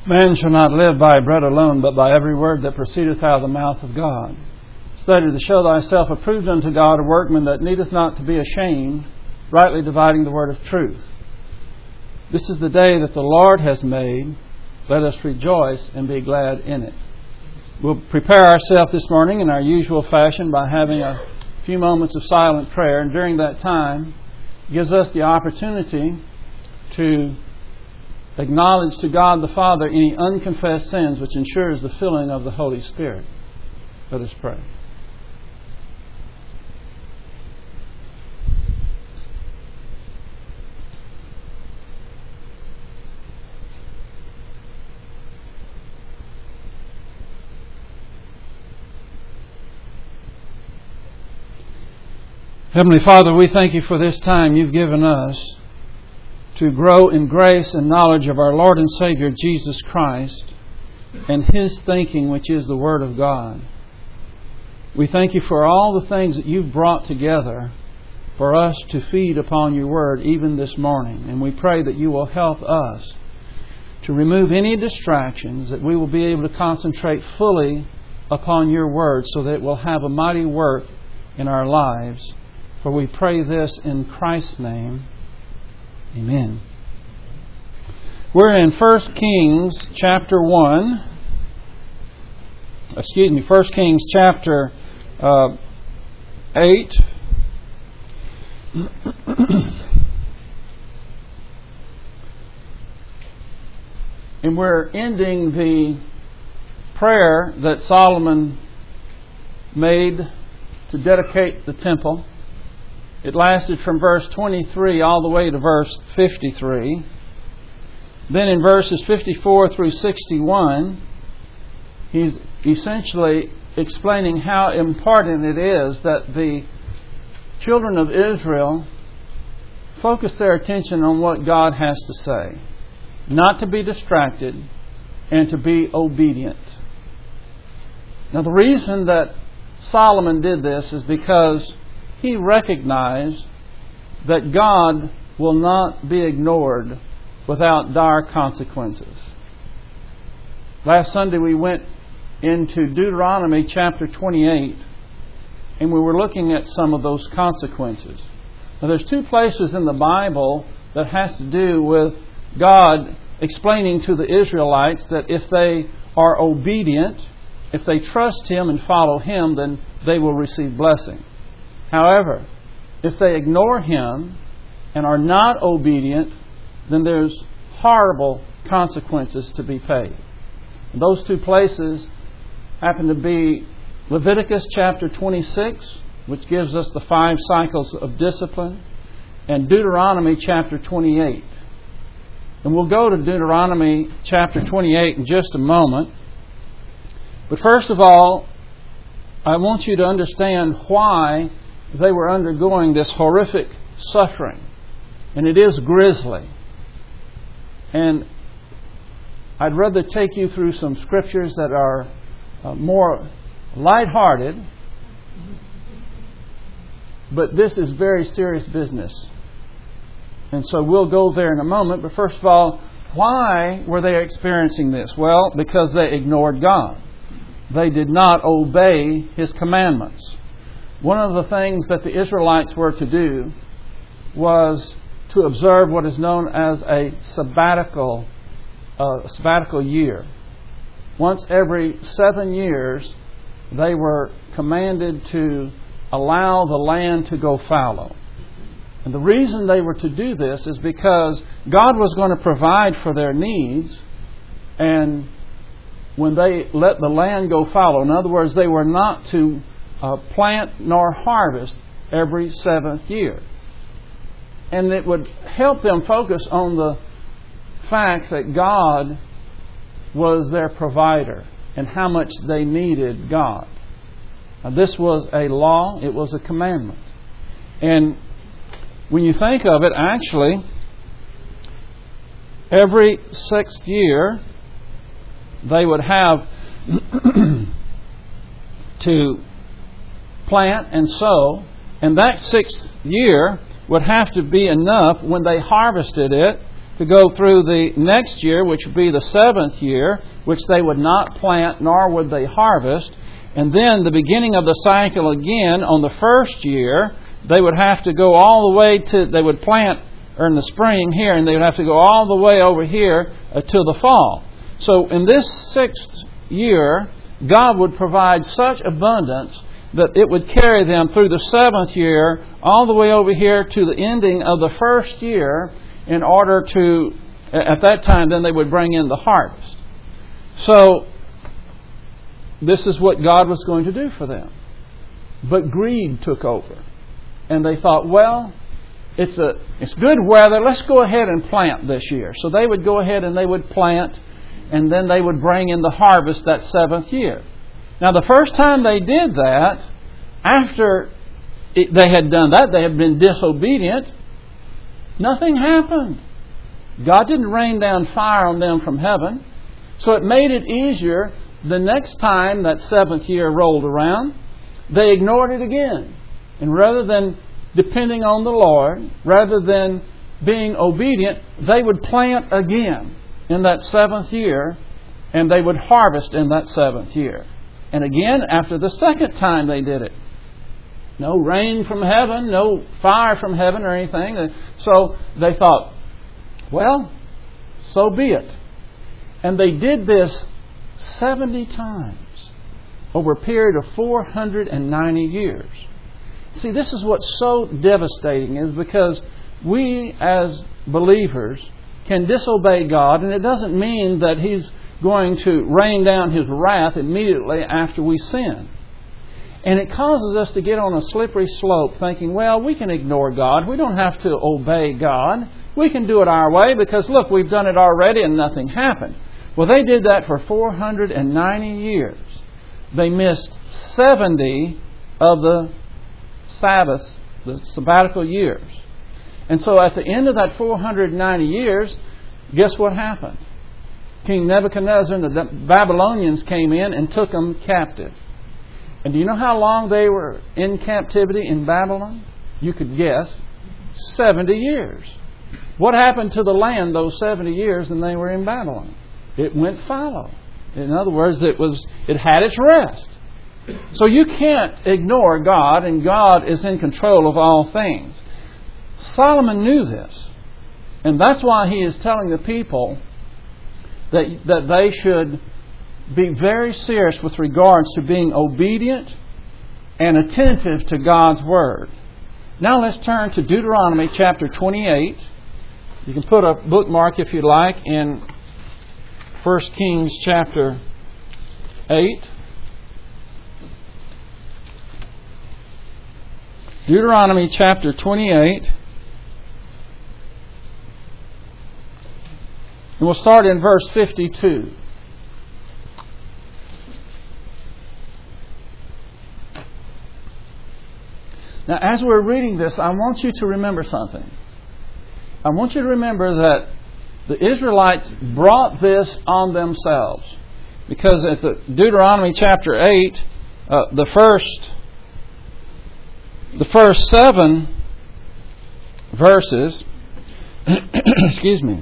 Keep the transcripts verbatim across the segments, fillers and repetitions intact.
Man shall not live by bread alone, but by every word that proceedeth out of the mouth of God. Study to show thyself approved unto God, a workman that needeth not to be ashamed, rightly dividing the word of truth. This is the day that the Lord has made. Let us rejoice and be glad in it. We'll prepare ourselves this morning in our usual fashion by having a few moments of silent prayer. And during that time, it gives us the opportunity to acknowledge to God the Father any unconfessed sins, which ensures the filling of the Holy Spirit. Let us pray. Heavenly Father, we thank You for this time You've given us to grow in grace and knowledge of our Lord and Savior Jesus Christ and His thinking, which is the Word of God. We thank You for all the things that You've brought together for us to feed upon Your Word even this morning. And we pray that You will help us to remove any distractions, that we will be able to concentrate fully upon Your Word so that it will have a mighty work in our lives. For we pray this in Christ's name. Amen. We're in First Kings chapter one. Excuse me, First Kings chapter uh, eight. And we're ending the prayer that Solomon made to dedicate the temple. It lasted from verse twenty-three all the way to verse fifty-three. Then in verses fifty-four through sixty-one, he's essentially explaining how important it is that the children of Israel focus their attention on what God has to say, not to be distracted, and to be obedient. Now, the reason that Solomon did this is because he recognized that God will not be ignored without dire consequences. Last Sunday we went into Deuteronomy chapter twenty-eight, and we were looking at some of those consequences. Now, there's two places in the Bible that has to do with God explaining to the Israelites that if they are obedient, if they trust Him and follow Him, then they will receive blessing. However, if they ignore Him and are not obedient, then there's horrible consequences to be paid. And those two places happen to be Leviticus chapter twenty-six, which gives us the five cycles of discipline, and Deuteronomy chapter twenty-eight. And we'll go to Deuteronomy chapter twenty-eight in just a moment. But first of all, I want you to understand why they were undergoing this horrific suffering. And it is grisly. And I'd rather take you through some scriptures that are uh, more lighthearted. But this is very serious business. And so we'll go there in a moment. But first of all, why were they experiencing this? Well, because they ignored God. They did not obey His commandments. One of the things that the Israelites were to do was to observe what is known as a sabbatical, uh, sabbatical year. Once every seven years, they were commanded to allow the land to go fallow. And the reason they were to do this is because God was going to provide for their needs, and when they let the land go fallow, in other words, they were not to uh, plant nor harvest every seventh year. And it would help them focus on the fact that God was their provider and how much they needed God. Now, this was a law, it was a commandment. And when you think of it, actually, every sixth year, they would have to plant and sow, and that sixth year would have to be enough when they harvested it to go through the next year, which would be the seventh year, which they would not plant nor would they harvest. And then the beginning of the cycle again on the first year, they would have to go all the way to, they would plant or in the spring here, and they would have to go all the way over here uh, to the fall. So in this sixth year, God would provide such abundance that it would carry them through the seventh year all the way over here to the ending of the first year in order to, at that time, then they would bring in the harvest. So this is what God was going to do for them. But greed took over. And they thought, well, it's a it's good weather. Let's go ahead and plant this year. So they would go ahead and they would plant, and then they would bring in the harvest that seventh year. Now, the first time they did that, after it, they had done that, they had been disobedient, nothing happened. God didn't rain down fire on them from heaven. So it made it easier. The next time that seventh year rolled around, they ignored it again. And rather than depending on the Lord, rather than being obedient, they would plant again in that seventh year, and they would harvest in that seventh year. And again, after the second time they did it, no rain from heaven, no fire from heaven or anything. So they thought, well, so be it. And they did this seventy times over a period of four hundred ninety years. See, this is what's so devastating, is because we as believers can disobey God, and it doesn't mean that He's going to rain down His wrath immediately after we sin. And it causes us to get on a slippery slope thinking, well, we can ignore God. We don't have to obey God. We can do it our way because, look, we've done it already and nothing happened. Well, they did that for four hundred ninety years. They missed seventy of the Sabbaths, the sabbatical years. And so at the end of that four hundred ninety years, guess what happened? King Nebuchadnezzar and the Babylonians came in and took them captive. And do you know how long they were in captivity in Babylon? You could guess. seventy years. What happened to the land those seventy years when they were in Babylon? It went fallow. In other words, it was it had its rest. So you can't ignore God, and God is in control of all things. Solomon knew this. And that's why he is telling the people that, that they should be very serious with regards to being obedient and attentive to God's Word. Now let's turn to Deuteronomy chapter twenty-eight. You can put a bookmark if you like in First Kings chapter eight. Deuteronomy chapter twenty-eight. And we'll start in verse fifty-two. Now, as we're reading this, I want you to remember something. I want you to remember that the Israelites brought this on themselves. Because at the Deuteronomy chapter eight, uh, the first the first seven verses, excuse me,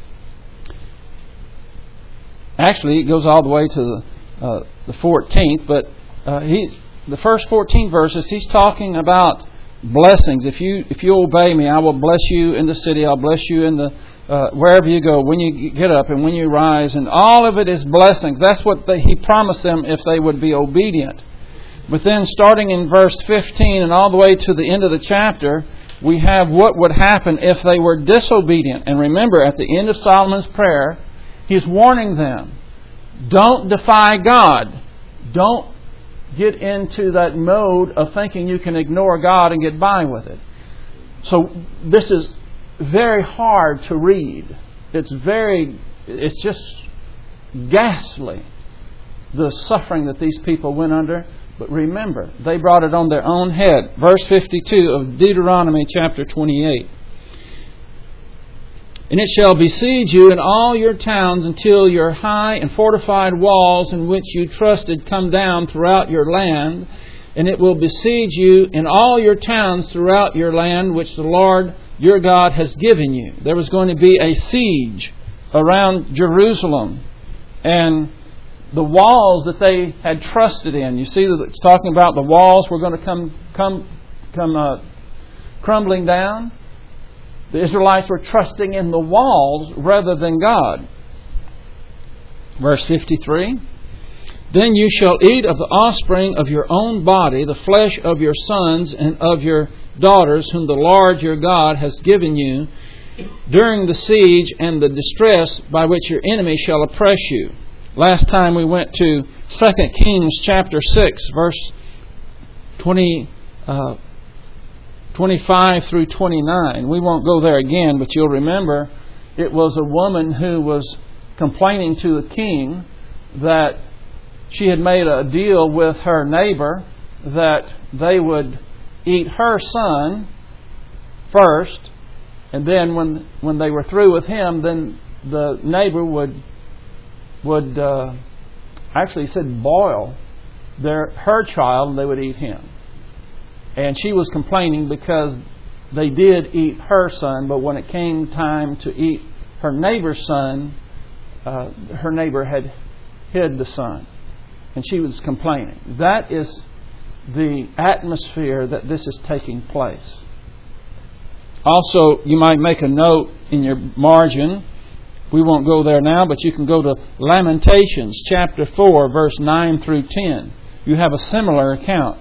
actually it goes all the way to the, uh, the fourteenth, but uh, he, the first fourteen verses, he's talking about blessings. If you if you obey me, I will bless you in the city. I'll bless you in the uh, wherever you go, when you get up and when you rise, and all of it is blessings. That's what they, he promised them if they would be obedient. But then, starting in verse fifteen and all the way to the end of the chapter, we have what would happen if they were disobedient. And remember, at the end of Solomon's prayer, he's warning them: don't defy God. Don't get into that mode of thinking you can ignore God and get by with it. So this is very hard to read. It's very, it's just ghastly, the suffering that these people went under. But remember, they brought it on their own head. Verse fifty-two of Deuteronomy chapter twenty-eight. And it shall besiege you in all your towns until your high and fortified walls in which you trusted come down throughout your land. And it will besiege you in all your towns throughout your land, which the Lord your God has given you. There was going to be a siege around Jerusalem. And the walls that they had trusted in. You see that it's talking about the walls were going to come come come uh, crumbling down. The Israelites were trusting in the walls rather than God. Verse fifty-three. Then you shall eat of the offspring of your own body, the flesh of your sons and of your daughters, whom the Lord your God has given you, during the siege and the distress by which your enemy shall oppress you. Last time we went to Second Kings chapter six, verse twenty, uh, twenty-five through twenty-nine. We won't go there again, but you'll remember it was a woman who was complaining to the king that she had made a deal with her neighbor that they would eat her son first, and then when when they were through with him, then the neighbor would would uh, actually said boil their her child and they would eat him. And she was complaining because they did eat her son, but when it came time to eat her neighbor's son, uh, her neighbor had hid the son. And she was complaining. That is the atmosphere that this is taking place. Also, you might make a note in your margin. We won't go there now, but you can go to Lamentations chapter four, verse nine through ten. You have a similar account.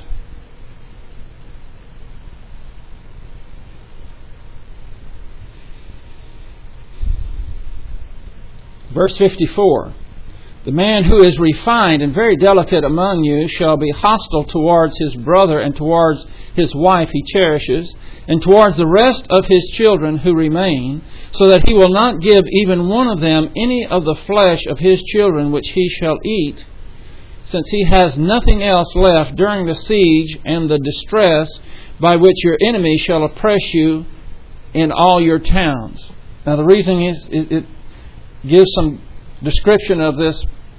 Verse fifty-four. The man who is refined and very delicate among you shall be hostile towards his brother and towards his wife he cherishes, and towards the rest of his children who remain, so that he will not give even one of them any of the flesh of his children which he shall eat, since he has nothing else left during the siege and the distress by which your enemy shall oppress you in all your towns. Now the reason is it, it gives some description of this,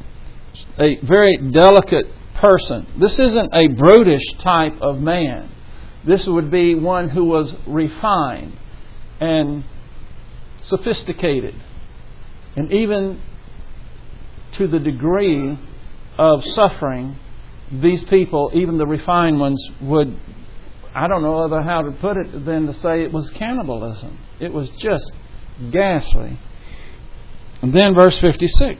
a very delicate person. This isn't a brutish type of man. This would be one who was refined and sophisticated. And even to the degree of suffering, these people, even the refined ones, would, I don't know other how to put it than to say it was cannibalism. It was just ghastly. And then verse fifty-six.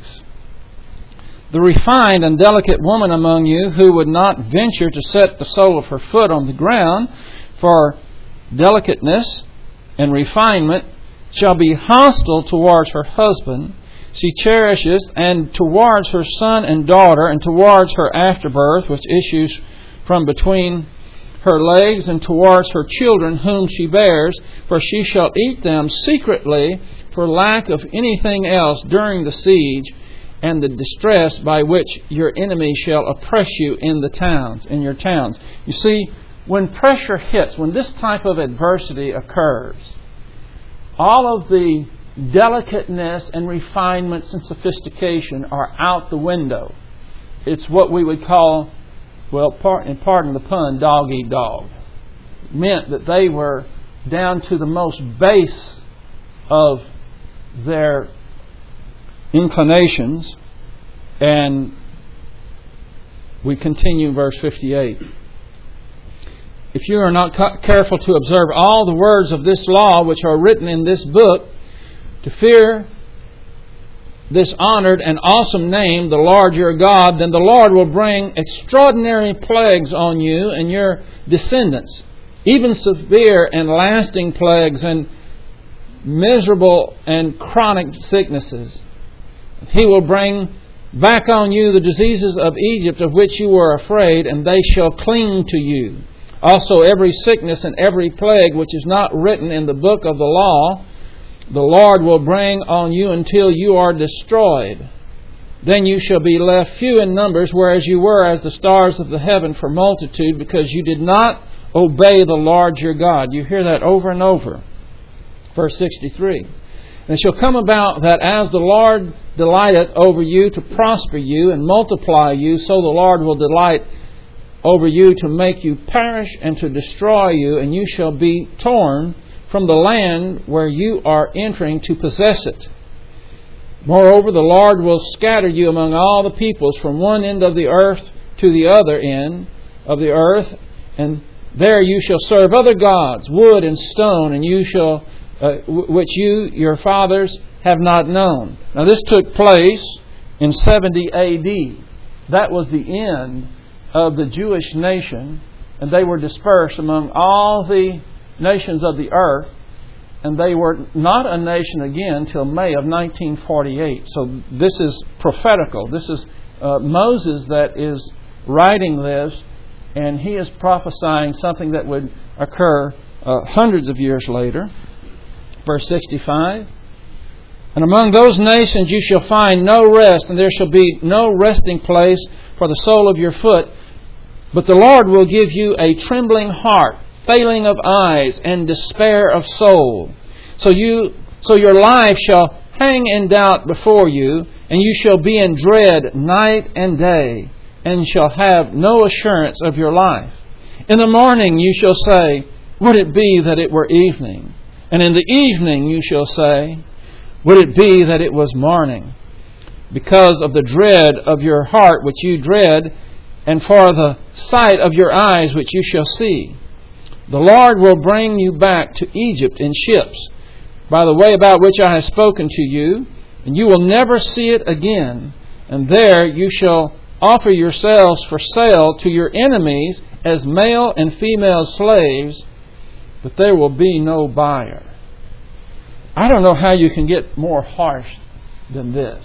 The refined and delicate woman among you who would not venture to set the sole of her foot on the ground for delicateness and refinement shall be hostile towards her husband. She cherishes, and towards her son and daughter, and towards her afterbirth, which issues from between her legs, and towards her children whom she bears, for she shall eat them secretly for lack of anything else during the siege and the distress by which your enemy shall oppress you in the towns, in your towns. You see, when pressure hits, when this type of adversity occurs, all of the delicateness and refinements and sophistication are out the window. It's what we would call, well, pardon, pardon the pun, dog eat dog. It meant that they were down to the most base of their inclinations. And we continue verse fifty-eight. If you are not careful to observe all the words of this law which are written in this book, to fear this honored and awesome name, the Lord your God, then the Lord will bring extraordinary plagues on you and your descendants, even severe and lasting plagues and miserable and chronic sicknesses. He will bring back on you the diseases of Egypt of which you were afraid, and they shall cling to you. Also every sickness and every plague which is not written in the book of the law, the Lord will bring on you until you are destroyed. Then you shall be left few in numbers, whereas you were as the stars of the heaven for multitude, because you did not obey the Lord your God. You hear that over and over. Verse sixty-three. And it shall come about that as the Lord delighteth over you to prosper you and multiply you, so the Lord will delight over you to make you perish and to destroy you, and you shall be torn from the land where you are entering to possess it. Moreover, the Lord will scatter you among all the peoples from one end of the earth to the other end of the earth, and there you shall serve other gods, wood and stone, and you shall, uh, w- which you, your fathers, have not known. Now this took place in seventy A D. That was the end of the Jewish nation, and they were dispersed among all the nations of the earth, and they were not a nation again till May of nineteen forty-eight. So this is prophetical. This is uh, Moses that is writing this, and he is prophesying something that would occur uh, hundreds of years later. Verse sixty-five. And among those nations you shall find no rest, and there shall be no resting place for the sole of your foot. But the Lord will give you a trembling heart, failing of eyes, and despair of soul. So you, so your life shall hang in doubt before you, and you shall be in dread night and day, and shall have no assurance of your life. In the morning you shall say, would it be that it were evening? And in the evening you shall say, would it be that it was morning? Because of the dread of your heart which you dread, and for the sight of your eyes which you shall see. The Lord will bring you back to Egypt in ships, by the way about which I have spoken to you, and you will never see it again. And there you shall offer yourselves for sale to your enemies as male and female slaves, but there will be no buyer. I don't know how you can get more harsh than this.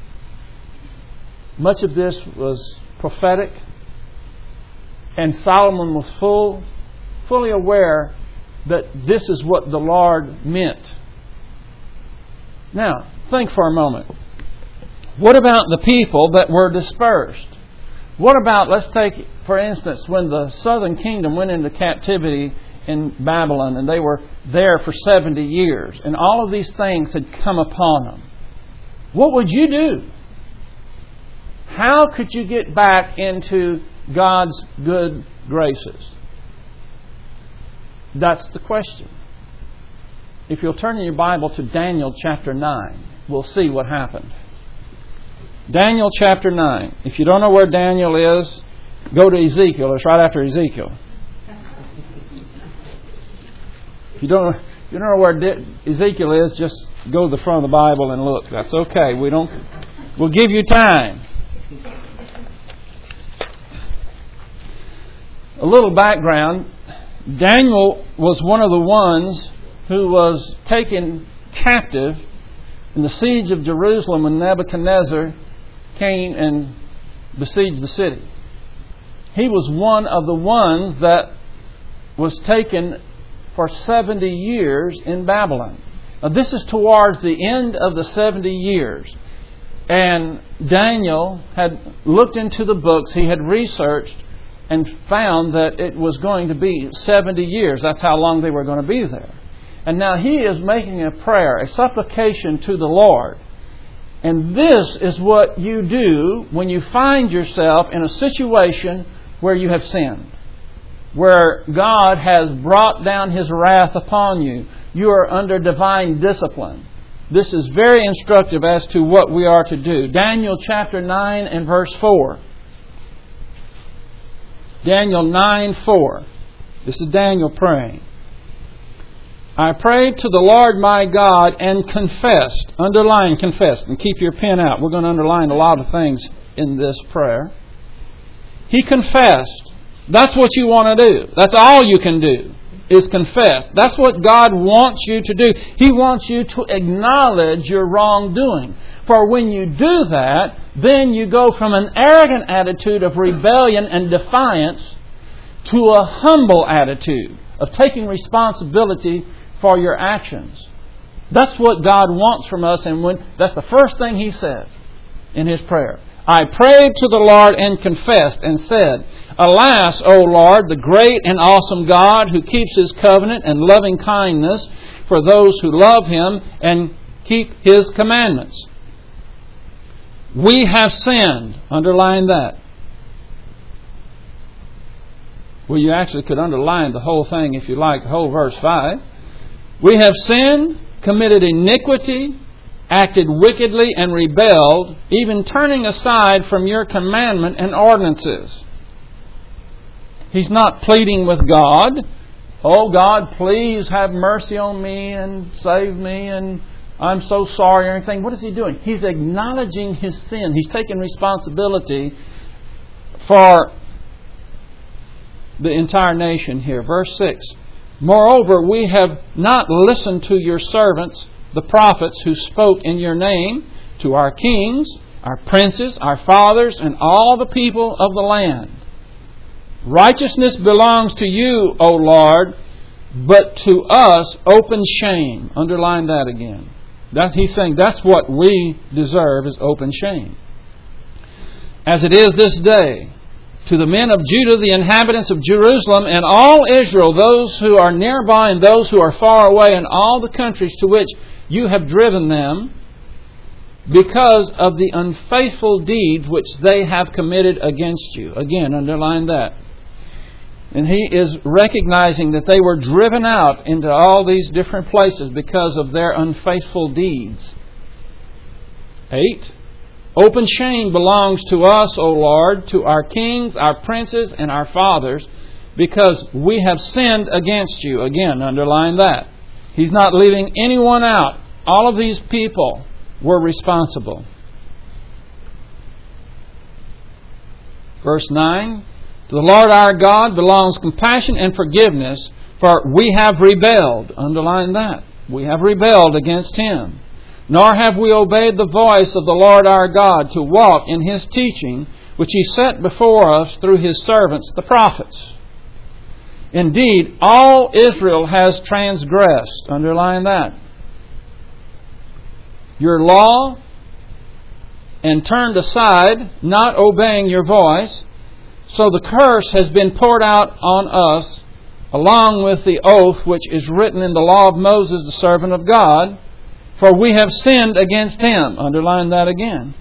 Much of this was prophetic, and Solomon was full, fully aware that this is what the Lord meant. Now, think for a moment. What about the people that were dispersed? What about, let's take, for instance, when the southern kingdom went into captivity in Babylon, and they were there for seventy years, and all of these things had come upon them. What would you do? How could you get back into God's good graces? That's the question. If you'll turn in your Bible to Daniel chapter nine, we'll see what happened. Daniel chapter nine. If you don't know where Daniel is, go to Ezekiel. It's right after Ezekiel. If you don't, you don't know where Ezekiel is, just go to the front of the Bible and look. That's okay. We don't. We'll give you time. A little background. Daniel was one of the ones who was taken captive in the siege of Jerusalem when Nebuchadnezzar came and besieged the city. He was one of the ones that was taken for seventy years in Babylon. Now, this is towards the end of the seventy years. And Daniel had looked into the books, he had researched, and found that it was going to be seventy years. That's how long they were going to be there. And now he is making a prayer, a supplication to the Lord. And this is what you do when you find yourself in a situation where you have sinned, where God has brought down His wrath upon you. You are under divine discipline. This is very instructive as to what we are to do. Daniel chapter nine and verse four. Daniel nine four. This is Daniel praying. I prayed to the Lord my God and confessed. Underline confessed. And keep your pen out. We're going to underline a lot of things in this prayer. He confessed. That's what you want to do. That's all you can do, is confess. That's what God wants you to do. He wants you to acknowledge your wrongdoing. For when you do that, then you go from an arrogant attitude of rebellion and defiance to a humble attitude of taking responsibility for your actions. That's what God wants from us, and when that's the first thing He said in His prayer. I prayed to the Lord and confessed and said, Alas, O Lord, the great and awesome God who keeps His covenant and loving kindness for those who love Him and keep His commandments. We have sinned. Underline that. Well, you actually could underline the whole thing if you like, the whole verse five. We have sinned, committed iniquity, acted wickedly, and rebelled, even turning aside from your commandment and ordinances. He's not pleading with God. Oh God, please have mercy on me and save me and I'm so sorry or anything. What is he doing? He's acknowledging his sin. He's taking responsibility for the entire nation here. Verse six. Moreover, we have not listened to your servants, the prophets, who spoke in your name, to our kings, our princes, our fathers, and all the people of the land. Righteousness belongs to you, O Lord, but to us open shame. Underline that again. That, he's saying that's what we deserve, is open shame. As it is this day, to the men of Judah, the inhabitants of Jerusalem, and all Israel, those who are nearby and those who are far away, and all the countries to which you have driven them, because of the unfaithful deeds which they have committed against you. Again, underline that. And he is recognizing that they were driven out into all these different places because of their unfaithful deeds. Eight. Open shame belongs to us, O Lord, to our kings, our princes, and our fathers, because we have sinned against you. Again, underline that. He's not leaving anyone out. All of these people were responsible. Verse nine. To the Lord our God belongs compassion and forgiveness, for we have rebelled. Underline that. We have rebelled against Him. Nor have we obeyed the voice of the Lord our God to walk in His teaching, which He set before us through His servants, the prophets. Indeed, all Israel has transgressed. Underline that. Your law, and turned aside, not obeying your voice. So the curse has been poured out on us, along with the oath which is written in the law of Moses, the servant of God, for we have sinned against Him. Underline that again.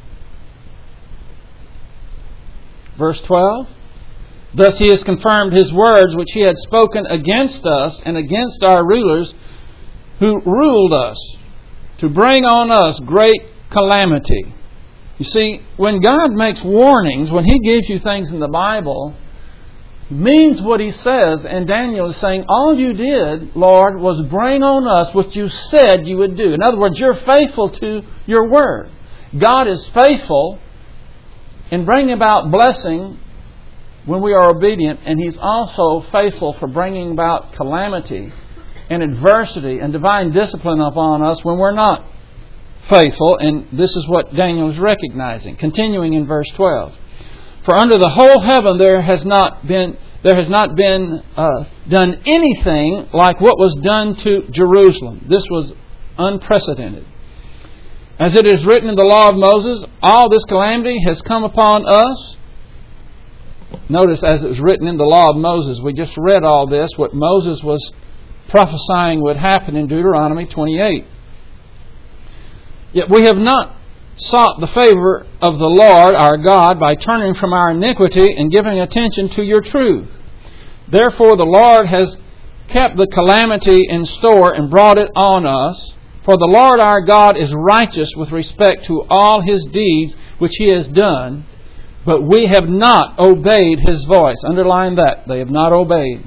Verse twelve. Thus He has confirmed His words which He had spoken against us and against our rulers who ruled us, to bring on us great calamity. You see, when God makes warnings, when He gives you things in the Bible, He means what He says. And Daniel is saying, all you did, Lord, was bring on us what you said you would do. In other words, you're faithful to your word. God is faithful in bringing about blessing when we are obedient. And He's also faithful for bringing about calamity and adversity and divine discipline upon us when we're not faithful, and this is what Daniel is recognizing. Continuing in verse twelve. For under the whole heaven there has not been there has not been uh, done anything like what was done to Jerusalem. This was unprecedented. As it is written in the law of Moses, all this calamity has come upon us. Notice, as it was written in the law of Moses, we just read all this, what Moses was prophesying would happen in Deuteronomy twenty-eight. Yet we have not sought the favor of the Lord our God by turning from our iniquity and giving attention to your truth. Therefore the Lord has kept the calamity in store and brought it on us. For the Lord our God is righteous with respect to all His deeds which He has done, but we have not obeyed His voice. Underline that. They have not obeyed.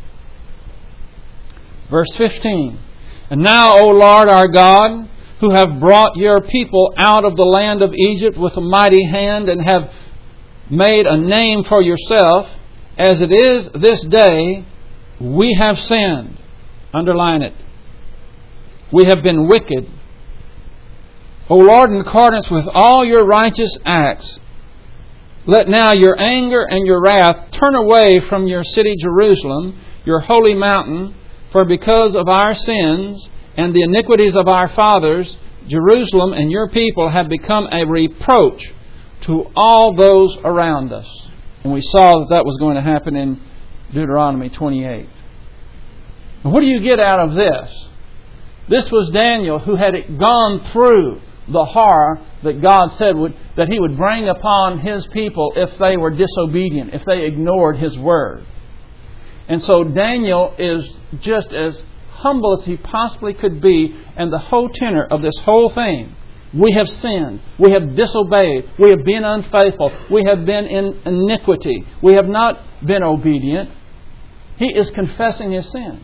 Verse fifteen. And now, O Lord our God, who have brought your people out of the land of Egypt with a mighty hand and have made a name for yourself, as it is this day, we have sinned. Underline it. We have been wicked. O Lord, in accordance with all your righteous acts, let now your anger and your wrath turn away from your city Jerusalem, your holy mountain, for because of our sins and the iniquities of our fathers, Jerusalem and your people have become a reproach to all those around us. And we saw that that was going to happen in Deuteronomy twenty-eight. And what do you get out of this? This was Daniel, who had gone through the horror that God said would, that He would bring upon His people if they were disobedient, if they ignored His word. And so Daniel is just as humble as he possibly could be, and the whole tenor of this whole thing. We have sinned. We have disobeyed. We have been unfaithful. We have been in iniquity. We have not been obedient. He is confessing his sin.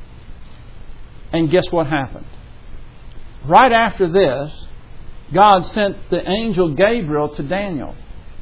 And guess what happened? Right after this, God sent the angel Gabriel to Daniel.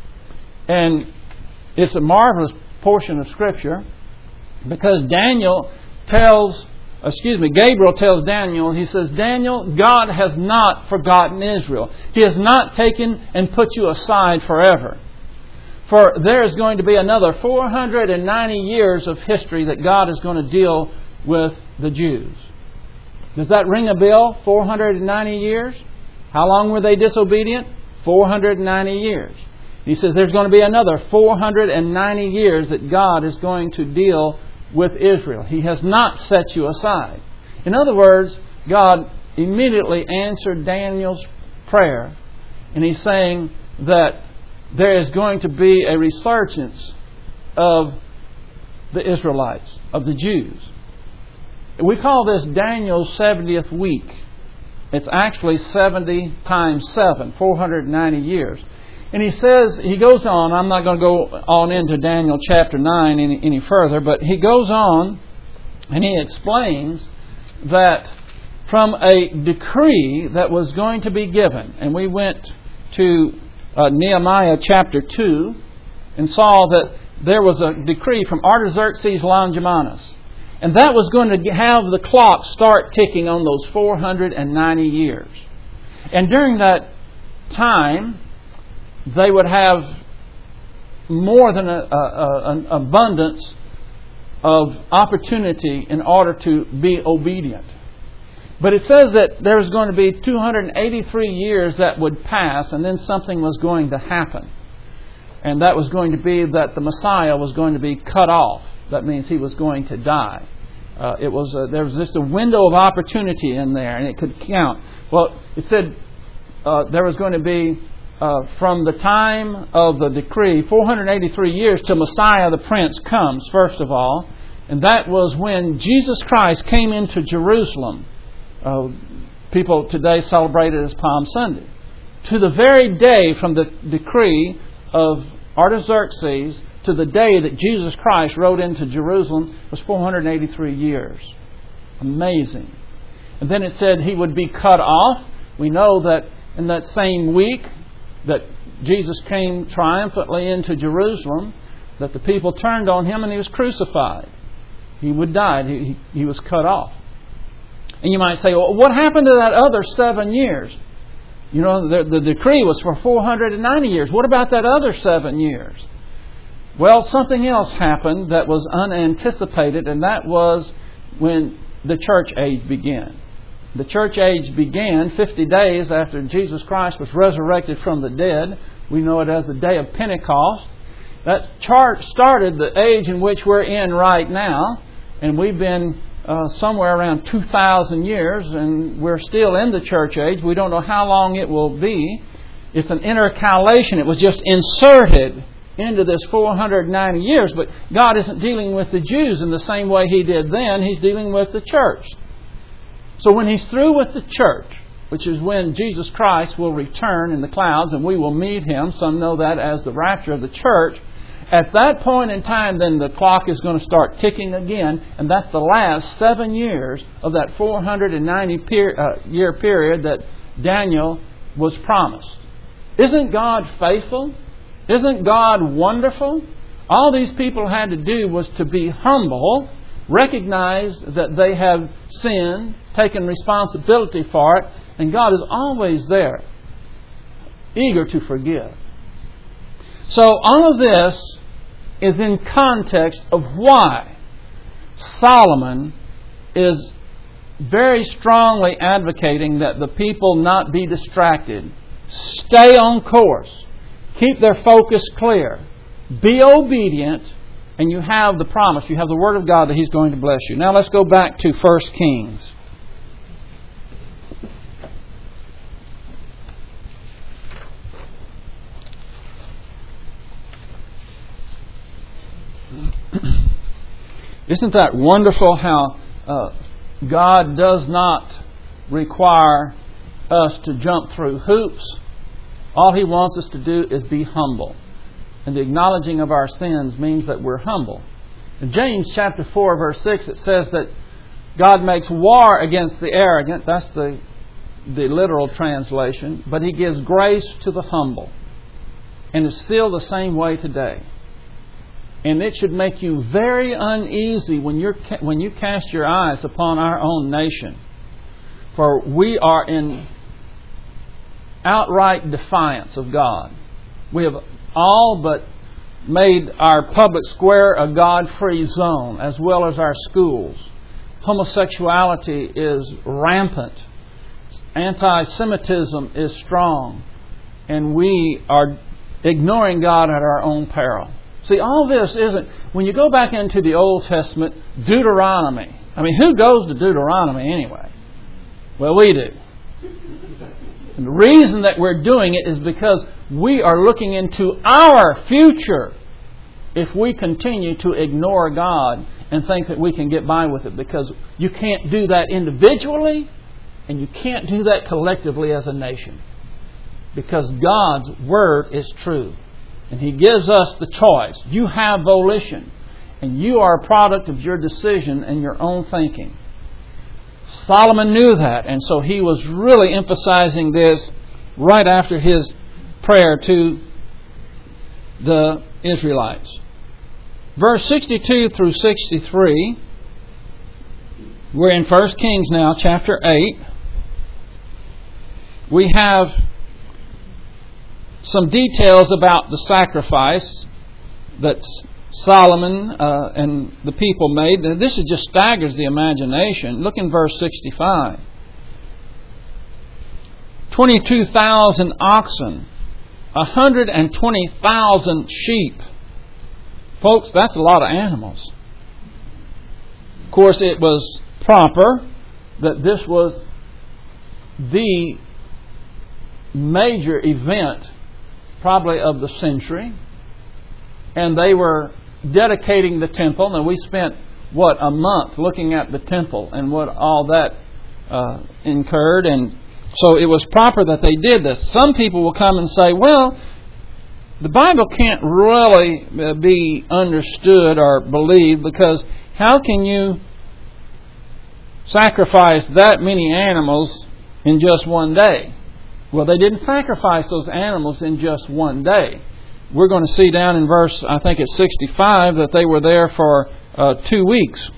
And it's a marvelous portion of Scripture because Daniel tells, excuse me, Gabriel tells Daniel, he says, Daniel, God has not forgotten Israel. He has not taken and put you aside forever. For there is going to be another four hundred ninety years of history that God is going to deal with the Jews. Does that ring a bell? four hundred ninety years? How long were they disobedient? four hundred ninety years. He says there's going to be another four hundred ninety years that God is going to deal with Israel. He has not set you aside. In other words, God immediately answered Daniel's prayer. And He's saying that there is going to be a resurgence of the Israelites, of the Jews. We call this Daniel's seventieth week. It's actually seventy times seven, four hundred ninety years. And he says, he goes on, I'm not going to go on into Daniel chapter nine any, any further, but he goes on and he explains that from a decree that was going to be given, and we went to uh, Nehemiah chapter two and saw that there was a decree from Artaxerxes Longimanus. And that was going to have the clock start ticking on those four hundred ninety years. And during that time, they would have more than a, a, a, an abundance of opportunity in order to be obedient. But it says that there was going to be two hundred eighty-three years that would pass, and then something was going to happen. And that was going to be that the Messiah was going to be cut off. That means He was going to die. Uh, it was a, there was just a window of opportunity in there, and it could count. Well, it said uh, there was going to be uh, from the time of the decree four hundred eighty-three years till Messiah the Prince comes. First of all, and that was when Jesus Christ came into Jerusalem. Uh, people today celebrate it as Palm Sunday. To the very day from the decree of Artaxerxes to the day that Jesus Christ rode into Jerusalem was four hundred eighty-three years. Amazing. And then it said He would be cut off. We know that in that same week that Jesus came triumphantly into Jerusalem, that the people turned on Him and He was crucified. He would die. He, he, he was cut off. And you might say, well, what happened to that other seven years? You know, the, the decree was for four hundred ninety years. What about that other seven years? Well, something else happened that was unanticipated, and that was when the church age began. The church age began fifty days after Jesus Christ was resurrected from the dead. We know it as the day of Pentecost. That chart started the age in which we're in right now, and we've been uh, somewhere around two thousand years, and we're still in the church age. We don't know how long it will be. It's an intercalation. It was just inserted into this four hundred ninety years, but God isn't dealing with the Jews in the same way He did then. He's dealing with the church. So when He's through with the church, which is when Jesus Christ will return in the clouds and we will meet Him, some know that as the rapture of the church, at that point in time then the clock is going to start ticking again, and that's the last seven years of that four hundred ninety year period that Daniel was promised. Isn't God faithful? Isn't God wonderful? All these people had to do was to be humble, recognize that they have sinned, taken responsibility for it, and God is always there, eager to forgive. So all of this is in context of why Solomon is very strongly advocating that the people not be distracted. Stay on course. Keep their focus clear. Be obedient, and you have the promise. You have the Word of God that He's going to bless you. Now let's go back to First Kings. Isn't that wonderful how uh, God does not require us to jump through hoops. All He wants us to do is be humble. And the acknowledging of our sins means that we're humble. In James chapter four, verse six, it says that God makes war against the arrogant. That's the, the literal translation. But He gives grace to the humble. And it's still the same way today. And it should make you very uneasy when you're when you cast your eyes upon our own nation. For we are in outright defiance of God. We have all but made our public square a God-free zone, as well as our schools. Homosexuality is rampant. Anti-Semitism is strong. And we are ignoring God at our own peril. See, all this isn't... When you go back into the Old Testament, Deuteronomy. I mean, who goes to Deuteronomy anyway? Well, we do. And the reason that we're doing it is because we are looking into our future if we continue to ignore God and think that we can get by with it. Because you can't do that individually, and you can't do that collectively as a nation. Because God's Word is true. And He gives us the choice. You have volition. And you are a product of your decision and your own thinking. Solomon knew that. And so he was really emphasizing this right after his prayer to the Israelites. Verse sixty-two through sixty-three. We're in First Kings now, chapter eight. We have some details about the sacrifice that Solomon uh, and the people made. Now, this is just staggers the imagination. Look in verse sixty-five. twenty-two thousand oxen, one hundred twenty thousand sheep. Folks, that's a lot of animals. Of course, it was proper that this was the major event probably of the century, and they were dedicating the temple. And we spent what a month looking at the temple and what all that uh, incurred, and so it was proper that they did this. Some people will come and say, well, the Bible can't really be understood or believed, because how can you sacrifice that many animals in just one day? Well, they didn't sacrifice those animals in just one day. We're going to see down in verse, I think it's sixty-five, that they were there for uh, two weeks.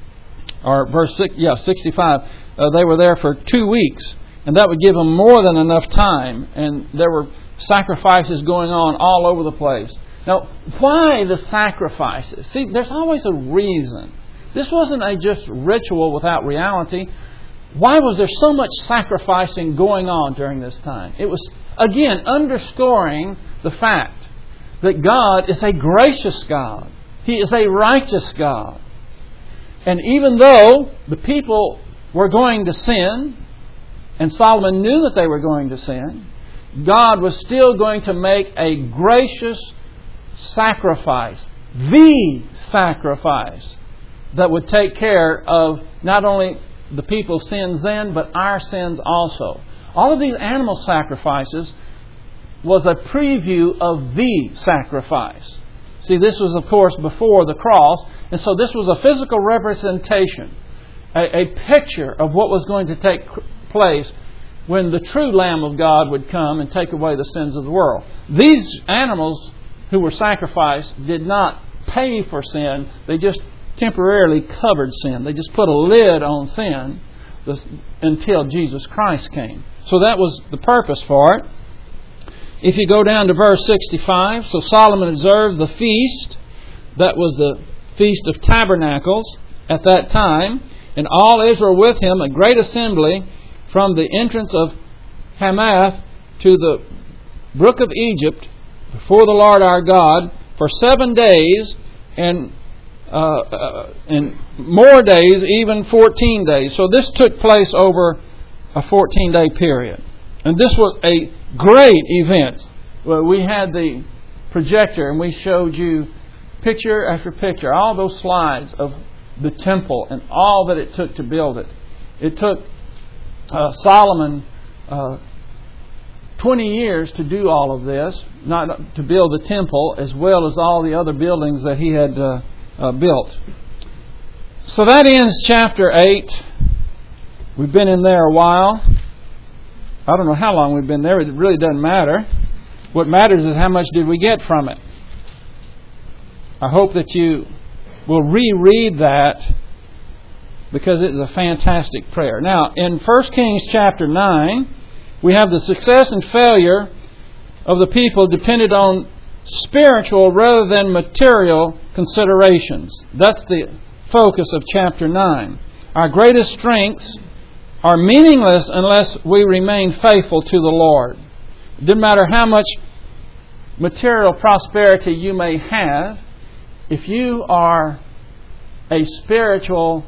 Or verse six, yeah, sixty-five. Uh, they were there for two weeks. And that would give them more than enough time. And there were sacrifices going on all over the place. Now, why the sacrifices? See, there's always a reason. This wasn't a just ritual without reality. Why was there so much sacrificing going on during this time? It was, again, underscoring the fact that God is a gracious God. He is a righteous God. And even though the people were going to sin, and Solomon knew that they were going to sin, God was still going to make a gracious sacrifice, the sacrifice that would take care of not only the people's sins then, but our sins also. All of these animal sacrifices was a preview of the sacrifice. See, this was, of course, before the cross, and so this was a physical representation, a, a picture of what was going to take place when the true Lamb of God would come and take away the sins of the world. These animals who were sacrificed did not pay for sin. They just temporarily covered sin. They just put a lid on sin until Jesus Christ came. So that was the purpose for it. If you go down to verse sixty-five, so Solomon observed the feast. That was the Feast of Tabernacles at that time. And all Israel with him, a great assembly, from the entrance of Hamath to the brook of Egypt, before the Lord our God, for seven days, and uh, uh, and more days, even fourteen days. So this took place over a fourteen-day period. And this was a great event. Well, we had the projector and we showed you picture after picture, all those slides of the temple and all that it took to build it. It took uh, Solomon uh, twenty years to do all of this, not to build the temple as well as all the other buildings that he had uh, uh, built. So that ends chapter eight. We've been in there a while. I don't know how long we've been there. It really doesn't matter. What matters is how much did we get from it. I hope that you will reread that, because it is a fantastic prayer. Now, in First Kings chapter nine, we have the success and failure of the people depended on spiritual rather than material considerations. That's the focus of chapter nine. Our greatest strengths are meaningless unless we remain faithful to the Lord. It doesn't matter how much material prosperity you may have, if you are a spiritual,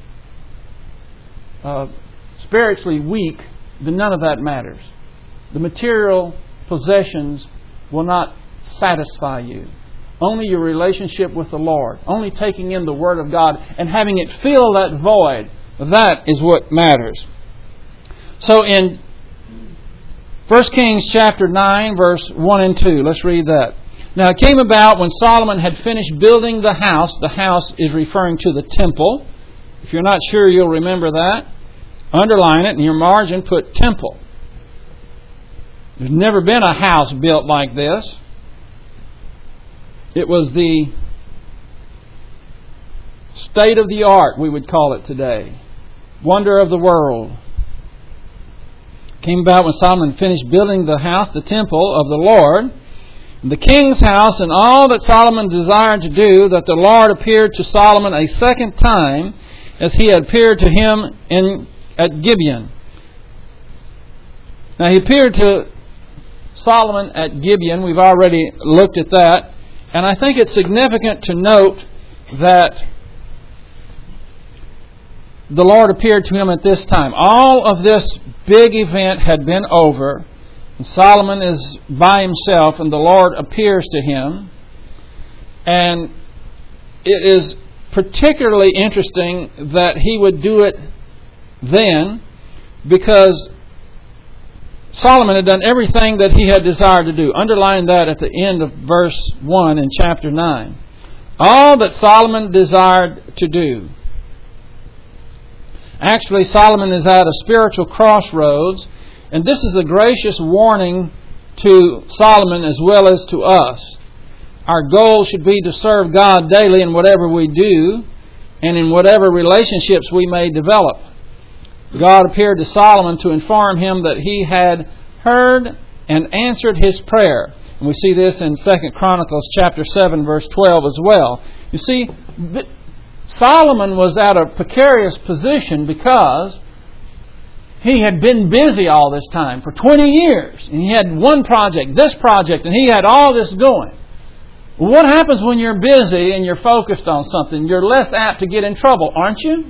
uh, spiritually weak, then none of that matters. The material possessions will not satisfy you. Only your relationship with the Lord, only taking in the Word of God and having it fill that void, that is what matters. So in First Kings chapter nine, verse one and two, let's read that. Now it came about when Solomon had finished building the house. The house is referring to the temple. If you're not sure, you'll remember that. Underline it in your margin, put temple. There's never been a house built like this. It was the state of the art, we would call it today. Wonder of the world. Came about when Solomon finished building the house, the temple of the Lord, the king's house, and all that Solomon desired to do, that the Lord appeared to Solomon a second time, as he had appeared to him in at Gibeon. Now he appeared to Solomon at Gibeon. We've already looked at that. And I think it's significant to note that the Lord appeared to him at this time. All of this big event had been over. And Solomon is by himself, and the Lord appears to him. And it is particularly interesting that he would do it then, because Solomon had done everything that he had desired to do. Underline that at the end of verse one in chapter nine. All that Solomon desired to do. Actually, Solomon is at a spiritual crossroads, and this is a gracious warning to Solomon as well as to us. Our goal should be to serve God daily in whatever we do and in whatever relationships we may develop. God appeared to Solomon to inform him that he had heard and answered his prayer. And we see this in Second Chronicles chapter seven, verse twelve as well. You see, Solomon was at a precarious position because he had been busy all this time for twenty years. And he had one project, this project, and he had all this going. What happens when you're busy and you're focused on something? You're less apt to get in trouble, aren't you?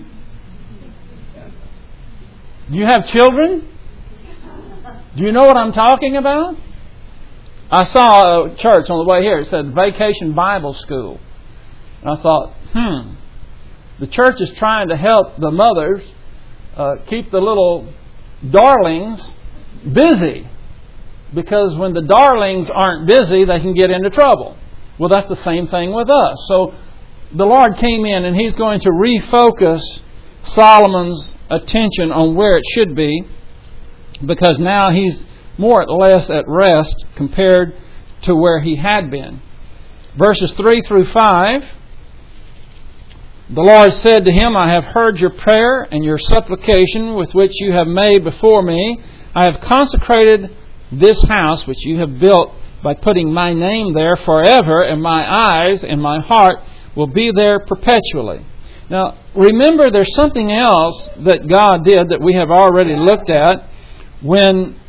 Do you have children? Do you know what I'm talking about? I saw a church on the way here. It said Vacation Bible School. And I thought, hmm, the church is trying to help the mothers uh, keep the little darlings busy. Because when the darlings aren't busy, they can get into trouble. Well, that's the same thing with us. So the Lord came in and He's going to refocus Solomon's attention on where it should be, because now he's more or less at rest compared to where he had been. Verses three through five, the Lord said to him, I have heard your prayer and your supplication with which you have made before me. I have consecrated this house which you have built by putting my name there forever, and my eyes and my heart will be there perpetually. Now, remember, there's something else that God did that we have already looked at when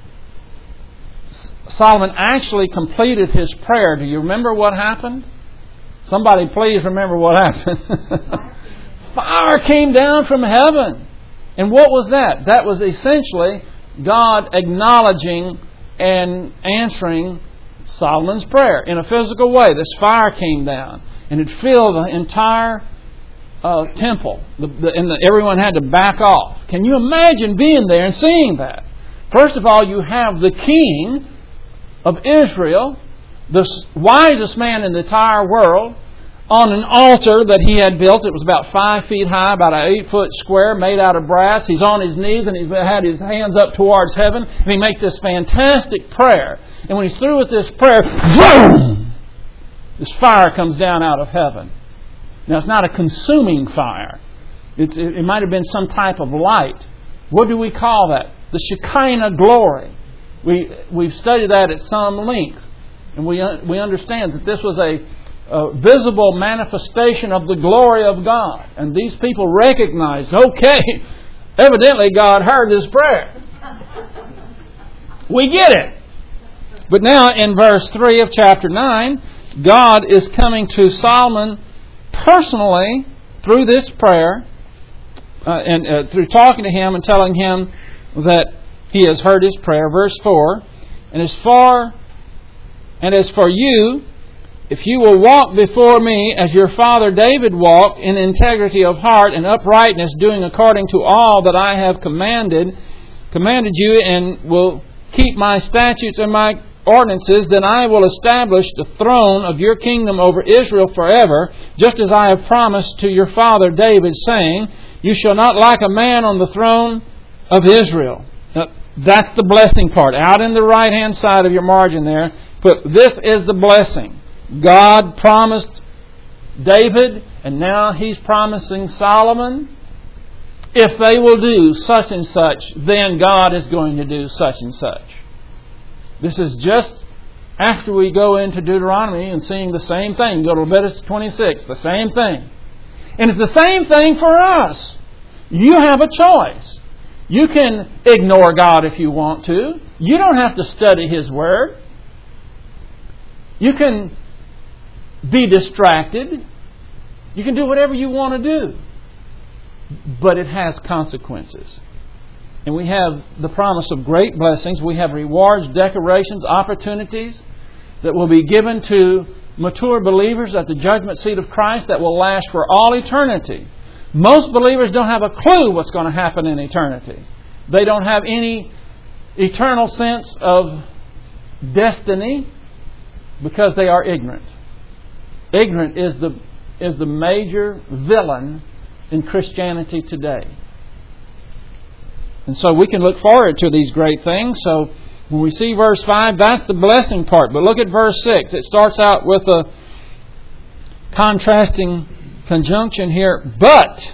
Solomon actually completed his prayer. Do you remember what happened? Somebody please remember what happened. Fire came down from heaven. And what was that? That was essentially God acknowledging and answering Solomon's prayer in a physical way. This fire came down and it filled the entire uh, temple, the, the, and the, everyone had to back off. Can you imagine being there and seeing that? First of all, you have the king of Israel, the wisest man in the entire world, on an altar that he had built. It was about five feet high, about an eight foot square, made out of brass. He's on his knees and he had his hands up towards heaven, and he makes this fantastic prayer. And when he's through with this prayer, boom! This fire comes down out of heaven. Now, it's not a consuming fire. It's, it, it might have been some type of light. What do we call that? The Shekinah glory. We, we've studied that at some length. And we, we understand that this was a, a visible manifestation of the glory of God. And these people recognized, okay, evidently God heard this prayer. We get it. But now in verse three of chapter nine, God is coming to Solomon personally through this prayer, uh, and uh, through talking to him and telling him that he has heard his prayer. Verse four, and as far and as for you, if you will walk before me as your father David walked, in integrity of heart and uprightness, doing according to all that I have commanded commanded you, and will keep my statutes and my ordinances, then I will establish the throne of your kingdom over Israel forever, just as I have promised to your father David, saying, you shall not lack a man on the throne of Israel. Now, that's the blessing part. Out in the right-hand side of your margin there, put, this is the blessing. God promised David, and now He's promising Solomon, if they will do such and such, then God is going to do such and such. This is just after we go into Deuteronomy and seeing the same thing. Go to Leviticus twenty-six, the same thing. And it's the same thing for us. You have a choice. You can ignore God if you want to. You don't have to study His Word. You can be distracted. You can do whatever you want to do. But it has consequences. And we have the promise of great blessings. We have rewards, decorations, opportunities that will be given to mature believers at the judgment seat of Christ that will last for all eternity. Most believers don't have a clue what's going to happen in eternity. They don't have any eternal sense of destiny because they are ignorant. Ignorant is the, is the major villain in Christianity today. And so we can look forward to these great things. So when we see verse five, that's the blessing part. But look at verse six. It starts out with a contrasting conjunction here. But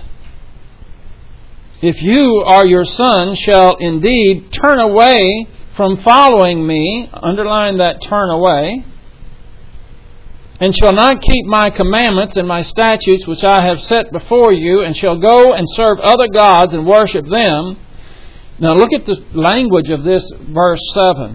if you or your son shall indeed turn away from following me, underline that turn away, and shall not keep my commandments and my statutes which I have set before you, and shall go and serve other gods and worship them. Now look at the language of this verse seven.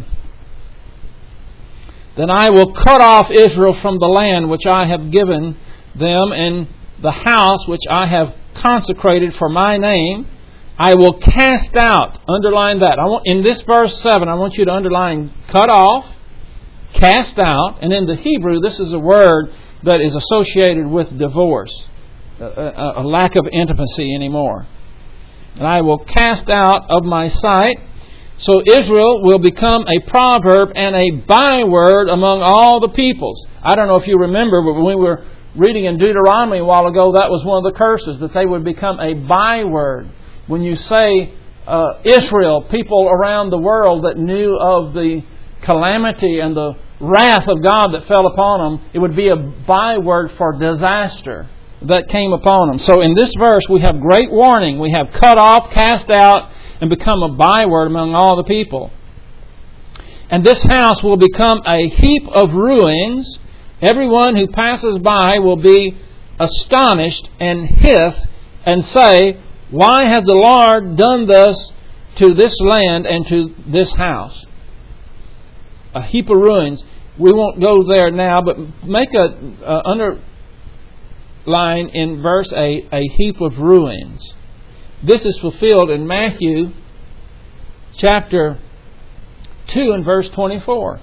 Then I will cut off Israel from the land which I have given them, and the house which I have consecrated for my name. I will cast out. Underline that. I want, in this verse seven, I want you to underline cut off, cast out. And in the Hebrew, this is a word that is associated with divorce, a, a, a lack of intimacy anymore. And I will cast out of my sight. So Israel will become a proverb and a byword among all the peoples. I don't know if you remember, but when we were reading in Deuteronomy a while ago, that was one of the curses, that they would become a byword. When you say uh, Israel, people around the world that knew of the calamity and the wrath of God that fell upon them, it would be a byword for disaster that came upon them. So in this verse we have great warning. We have cut off, cast out, and become a byword among all the people. And this house will become a heap of ruins. Everyone who passes by will be astonished and hiss and say, why has the Lord done thus to this land and to this house? A heap of ruins. We won't go there now, but make a uh, under line in verse eight, a heap of ruins. This is fulfilled in Matthew chapter two and verse twenty-four.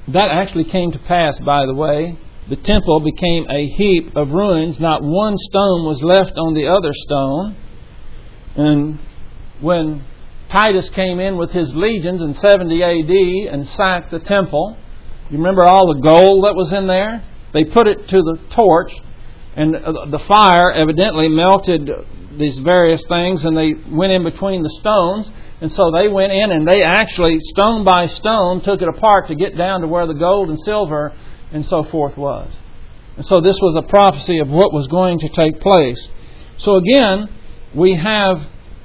that actually came to pass, by the way. The temple became a heap of ruins. Not one stone was left on the other stone. And when Titus came in with his legions in seventy A D and sacked the temple, you remember all the gold that was in there? They put it to the torch, and the fire evidently melted these various things, and they went in between the stones. And so they went in and they actually, stone by stone, took it apart to get down to where the gold and silver and so forth was. And so this was a prophecy of what was going to take place. So again, we have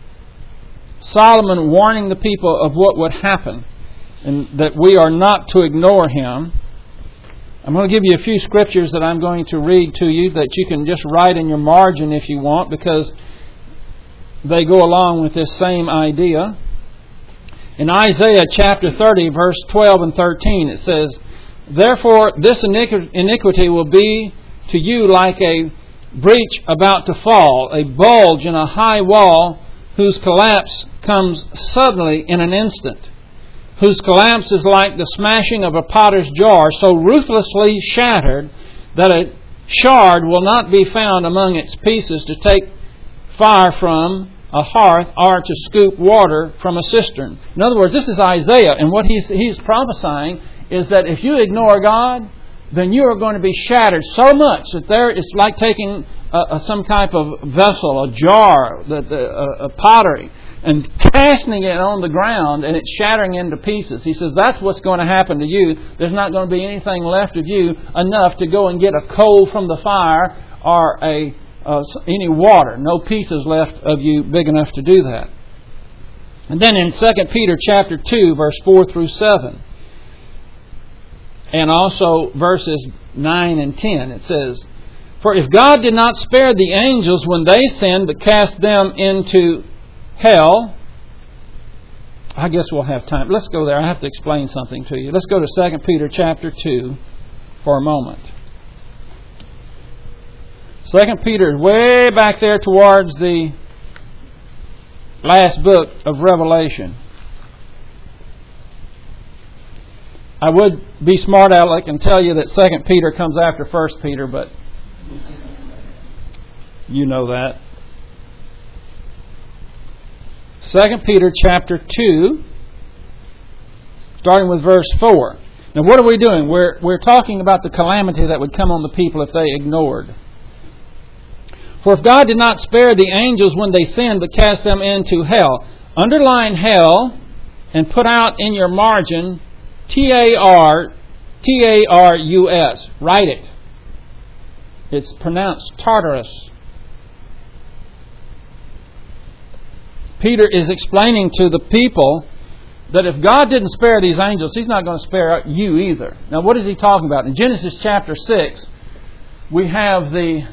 Solomon warning the people of what would happen, and that we are not to ignore him. I'm going to give you a few scriptures that I'm going to read to you that you can just write in your margin if you want, because they go along with this same idea. In Isaiah chapter thirty, verse twelve and thirteen, it says, "Therefore this iniquity will be to you like a breach about to fall, a bulge in a high wall, whose collapse comes suddenly in an instant, whose collapse is like the smashing of a potter's jar, so ruthlessly shattered that a shard will not be found among its pieces to take fire from a hearth or to scoop water from a cistern." In other words, this is Isaiah, and what he's, he's prophesying is that if you ignore God, then you are going to be shattered so much that there it's like taking a, a, some type of vessel, a jar, the, the, a, a pottery, and casting it on the ground, and it's shattering into pieces. He says that's what's going to happen to you. There's not going to be anything left of you enough to go and get a coal from the fire or a uh, any water. No pieces left of you big enough to do that. And then in Second Peter chapter two, verse four through seven, and also verses nine and ten, it says, "For if God did not spare the angels when they sinned, but cast them into hell..." I guess we'll have time. Let's go there. I have to explain something to you. Let's go to Second Peter chapter two for a moment. Second Peter is way back there towards the last book of Revelation. I would be smart aleck and tell you that Second Peter comes after First Peter, but you know that. Second Peter chapter two, starting with verse four. Now what are we doing? We're, we're talking about the calamity that would come on the people if they ignored. "For if God did not spare the angels when they sinned, but cast them into hell." Underline hell and put out in your margin T A R T A R U S. Write it. It's pronounced Tartarus. Peter is explaining to the people that if God didn't spare these angels, He's not going to spare you either. Now what is He talking about? In Genesis chapter six, we have the,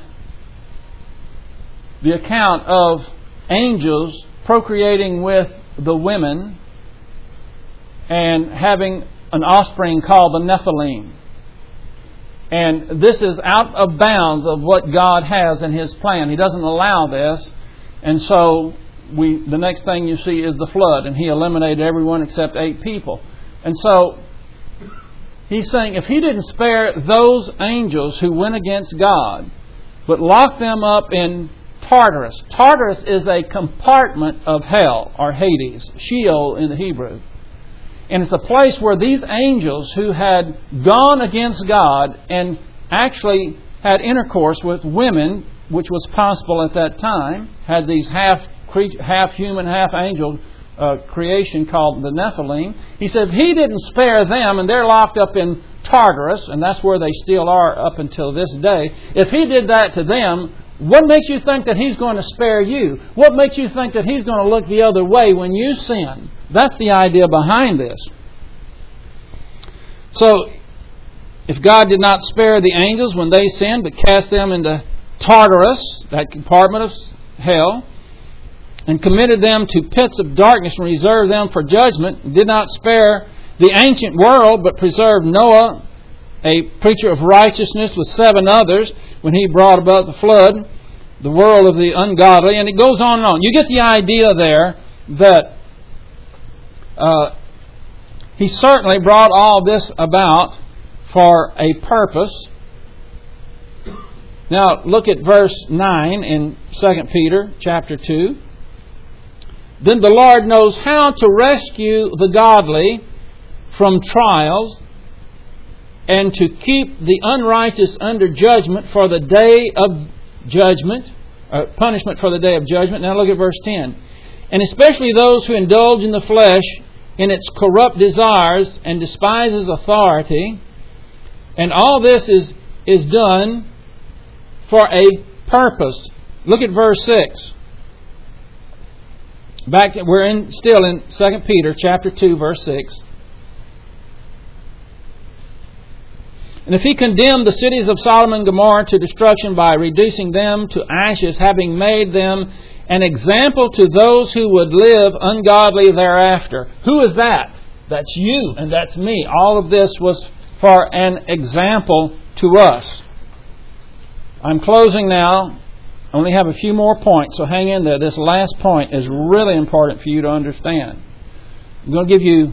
the account of angels procreating with the women and having an offspring called the Nephilim. And this is out of bounds of what God has in His plan. He doesn't allow this. And so we the next thing you see is the flood. And He eliminated everyone except eight people. And so He's saying if He didn't spare those angels who went against God, but locked them up in Tartarus. Tartarus is a compartment of hell, or Hades, Sheol in the Hebrew. And it's a place where these angels who had gone against God and actually had intercourse with women, which was possible at that time, had these half half human, half angel uh, creation called the Nephilim. He said if He didn't spare them, and they're locked up in Tartarus, and that's where they still are up until this day, if He did that to them, what makes you think that He's going to spare you? What makes you think that He's going to look the other way when you sin? That's the idea behind this. So, if God did not spare the angels when they sinned, but cast them into Tartarus, that compartment of hell, and committed them to pits of darkness and reserved them for judgment, did not spare the ancient world, but preserved Noah, a preacher of righteousness, with seven others, when he brought about the flood, the world of the ungodly. And it goes on and on. You get the idea there that uh, He certainly brought all this about for a purpose. Now look at verse nine in Second Peter chapter two. Then the Lord knows how to rescue the godly from trials and to keep the unrighteous under judgment for the day of judgment, uh, punishment for the day of judgment. Now look at verse ten. And especially those who indulge in the flesh in its corrupt desires and despises authority. And all this is, is done for a purpose. Look at verse six. Back, we're in still in Second Peter chapter two, verse six. And if he condemned the cities of Sodom and Gomorrah to destruction by reducing them to ashes, having made them an example to those who would live ungodly thereafter. Who is that? That's you and that's me. All of this was for an example to us. I'm closing now. I only have a few more points, so hang in there. This last point is really important for you to understand. I'm going to give you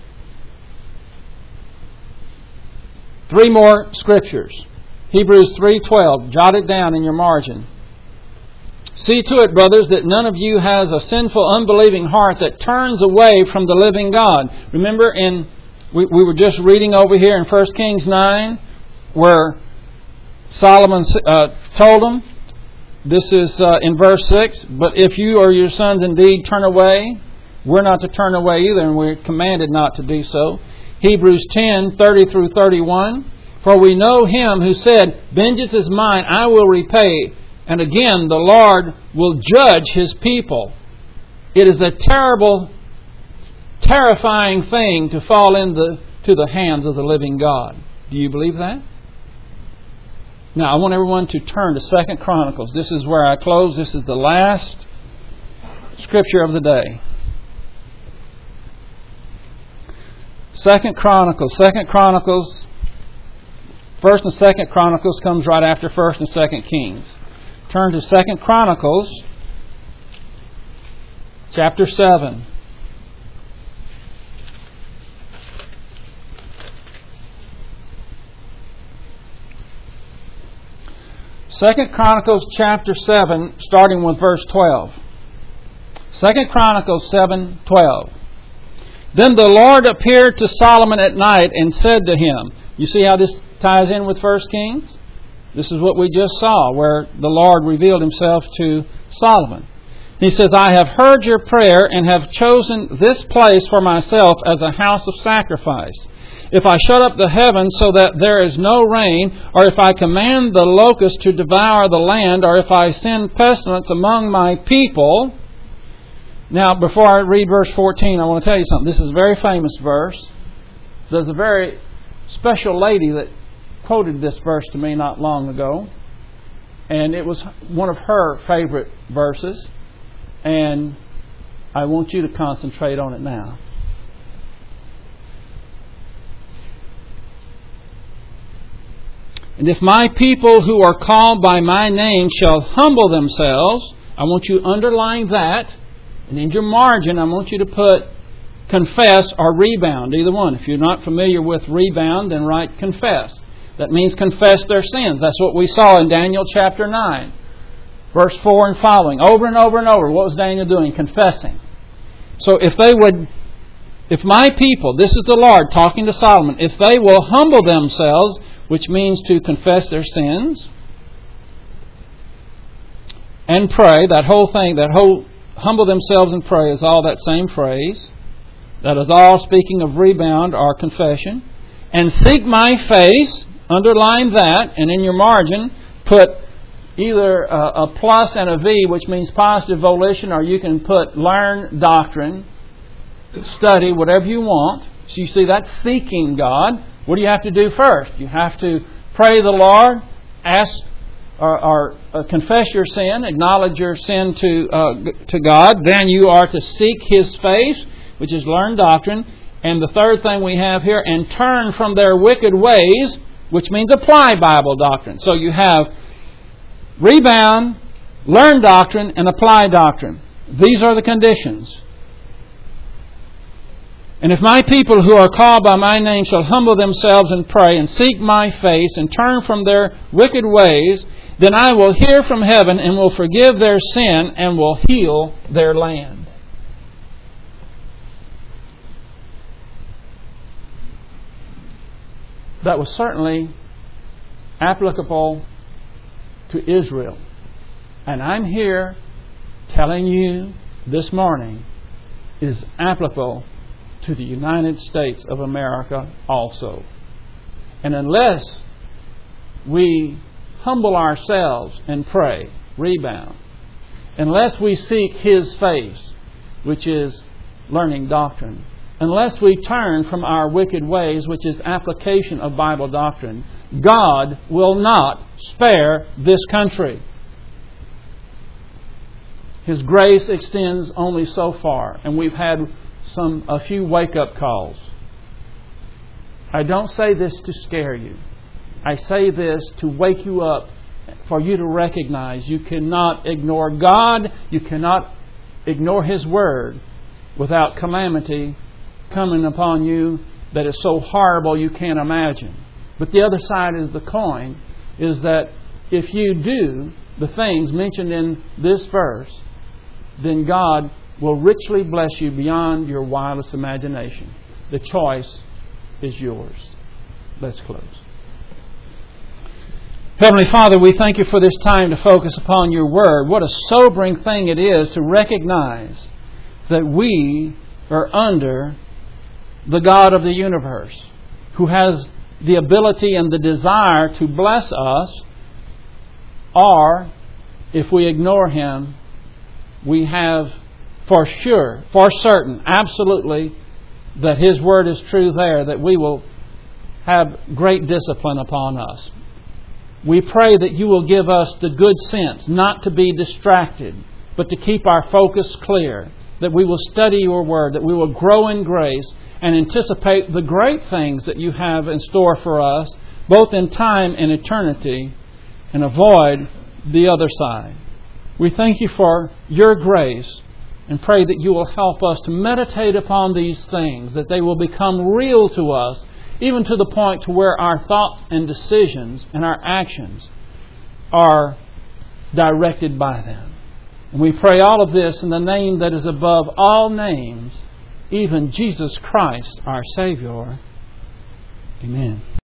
three more scriptures. Hebrews three twelve. Jot it down in your margin. See to it, brothers, that none of you has a sinful, unbelieving heart that turns away from the living God. Remember, in we, we were just reading over here in First Kings nine, where Solomon uh, told them, this is uh, in verse six, but if you or your sons indeed turn away, we're not to turn away either, and we're commanded not to do so. Hebrews ten thirty through thirty-one. For we know him who said, vengeance is mine, I will repay. And again, the Lord will judge His people. It is a terrible, terrifying thing to fall into to the hands of the living God. Do you believe that? Now, I want everyone to turn to Second Chronicles. This is where I close. This is the last scripture of the day. Second Chronicles. Second Chronicles. First and Second Chronicles comes right after First and Second Kings. Turn to Second Chronicles, chapter seven. Second Chronicles chapter seven, starting with verse twelve. Second Chronicles seven twelve. Then the Lord appeared to Solomon at night and said to him, you see how this ties in with First Kings? This is what we just saw, where the Lord revealed Himself to Solomon. He says, I have heard your prayer and have chosen this place for myself as a house of sacrifice. If I shut up the heavens so that there is no rain, or if I command the locust to devour the land, or if I send pestilence among my people. Now, before I read verse fourteen, I want to tell you something. This is a very famous verse. There's a very special lady that quoted this verse to me not long ago, and it was one of her favorite verses, and I want you to concentrate on it now. And if my people who are called by my name shall humble themselves, I want you to underline that, and in your margin I want you to put confess or rebound, either one. If you're not familiar with rebound, then write confess. That means confess their sins. That's what we saw in Daniel chapter nine. Verse four and following. Over and over and over. What was Daniel doing? Confessing. So if they would, if my people, this is the Lord talking to Solomon, if they will humble themselves, which means to confess their sins, and pray, that whole thing, that whole humble themselves and pray is all that same phrase. That is all speaking of rebound or confession. And seek my face. Underline that, and in your margin, put either a, a plus and a V, which means positive volition, or you can put learn doctrine, study, whatever you want. So you see, that's seeking God. What do you have to do first? You have to pray the Lord, ask or, or uh, confess your sin, acknowledge your sin to uh, to God. Then you are to seek His face, which is learn doctrine. And the third thing we have here, and turn from their wicked ways, which means apply Bible doctrine. So you have rebound, learn doctrine, and apply doctrine. These are the conditions. And if my people who are called by my name shall humble themselves and pray and seek my face and turn from their wicked ways, then I will hear from heaven and will forgive their sin and will heal their land. That was certainly applicable to Israel. And I'm here telling you this morning it is applicable to the United States of America also. And unless we humble ourselves and pray, rebound, unless we seek His face, which is learning doctrine, unless we turn from our wicked ways, which is application of Bible doctrine, God will not spare this country. His grace extends only so far, and we've had some a few wake-up calls. I don't say this to scare you. I say this to wake you up, for you to recognize you cannot ignore God, you cannot ignore His Word without calamity coming upon you that is so horrible you can't imagine. But the other side of the coin is that if you do the things mentioned in this verse, then God will richly bless you beyond your wildest imagination. The choice is yours. Let's close. Heavenly Father, we thank You for this time to focus upon Your Word. What a sobering thing it is to recognize that we are under the God of the universe, who has the ability and the desire to bless us, or if we ignore Him, we have for sure, for certain, absolutely, that His Word is true there, that we will have great discipline upon us. We pray that You will give us the good sense not to be distracted, but to keep our focus clear, that we will study Your Word, that we will grow in grace and anticipate the great things that You have in store for us, both in time and eternity, and avoid the other side. We thank You for Your grace and pray that You will help us to meditate upon these things, that they will become real to us, even to the point to where our thoughts and decisions and our actions are directed by them. And we pray all of this in the name that is above all names, even Jesus Christ, our Savior. Amen.